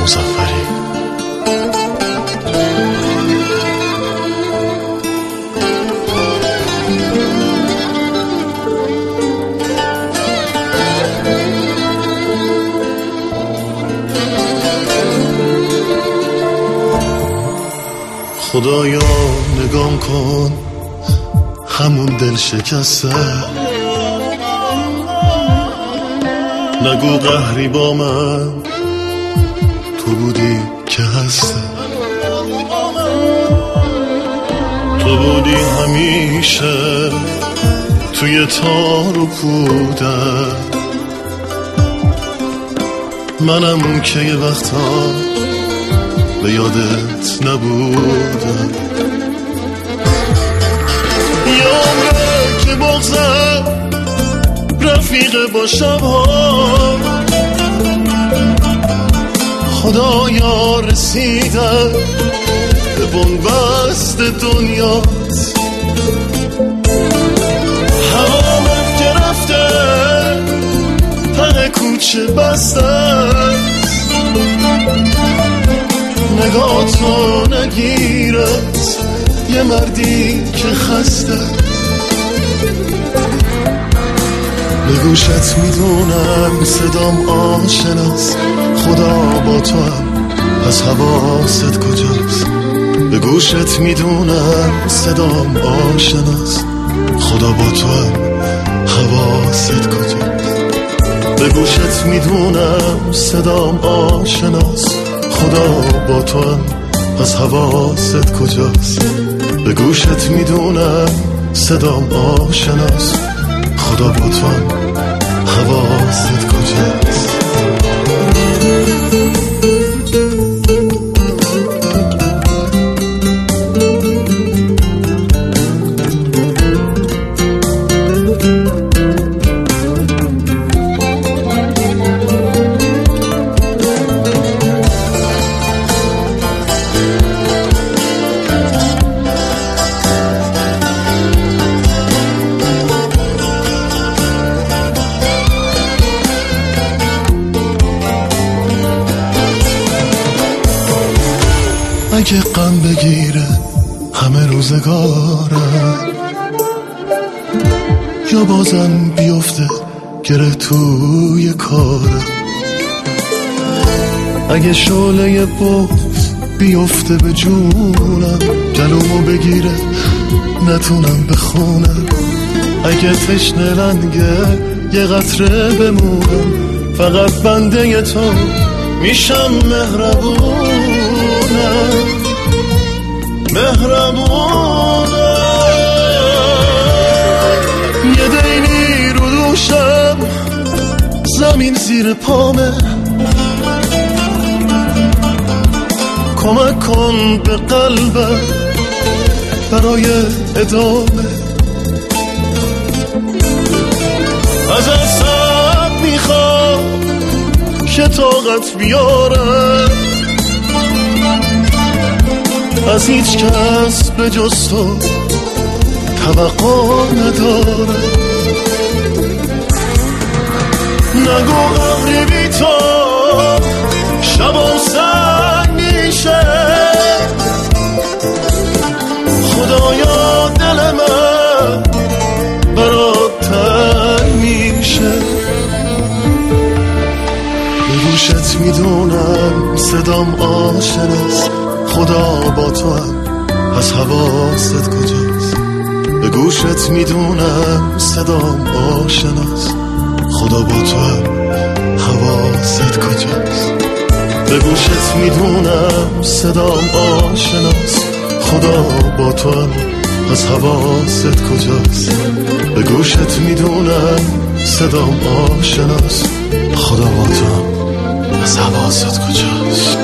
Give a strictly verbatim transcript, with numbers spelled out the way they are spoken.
مظفری. خدایا نگام کن همون دل شکسته، نگو قهری با من، تو بودی که هسته، تو بودی همیشه توی تار و پوده، منم که یه وقتا به یادت نبودم. یه عمره که بغضم رفیق با شبها، خدایا رسیدم به بنبست دنیات، هوامم گرفته ته کوچه بسته، نگاه تو نگیرد یه مردی که خسته، به گوشت میدونم صدام آشناست، خدا با تو هم پس حواست کجاست، به گوشت میدونم صدام آشناست، خدا با تو هم حواست کجاست، به گوشت میدونم صدام آشناست، خدا با تو هم پس حواست کجاست، به گوشت میدونم صدام آشناست، خدا با تو هم حواست کجاست. اگه غم بگیره همه روزگارم، یا بازم بیفته گره توی کارم، اگه شعله بغض بیفته به جونم، گلومو بگیره نتونم بخونم، اگه تشنه لنگه یه قطره بمونم، فقط بنده تو میشم مهربونم، مهربونم، یه دینی رو دوشم زمین زیر پامه، کمک کن به قلبم برای ادامه، از اصاب میخوام که طاقت بیارم، از هیچ کس به جز تو توقع ندارم، نگو قهری بی تو شبم سنگ میشه، خدایا دل من برات تنگ میشه، به گوشت میدونم صدام آشناست، خدا با تو هم پس حواست کجاست، به گوشت میدونم صدام آشناست، خدا با تو هم حواست کجاست، به گوشت میدونم صدام آشناست، خدا با تو هم پس حواست کجاست، به گوشت میدونم صدام آشناست، خدا با تو هم پس حواست کجاست.